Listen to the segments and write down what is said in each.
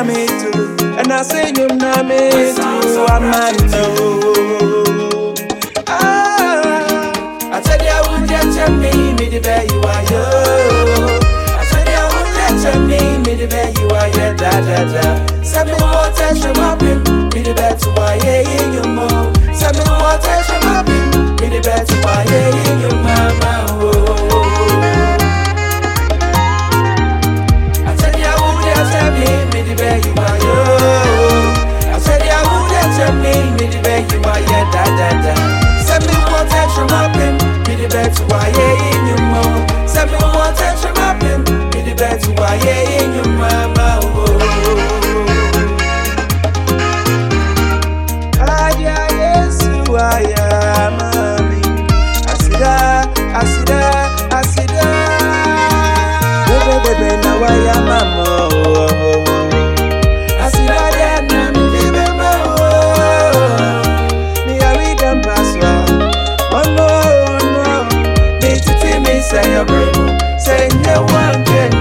me too, and I say you na me too. I might know. I tell you I won't let me the bear you are yo. I tell you I won't let me the bear you are yeah da da da. Send me water from up in me the bear to why in your mouth. Send me water from up in me the bear to why in your mama. I tell you I won't let me the bear you are yo. I tell you I won't let me the bear you are yeah da da da. Send me water from up in me the bear to why in your mouth. Send me water from up in me the bear to why in your mama. Say your brain, say your one can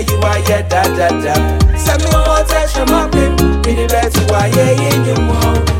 Da da da. Send me water from up in the bed to why in your mouth.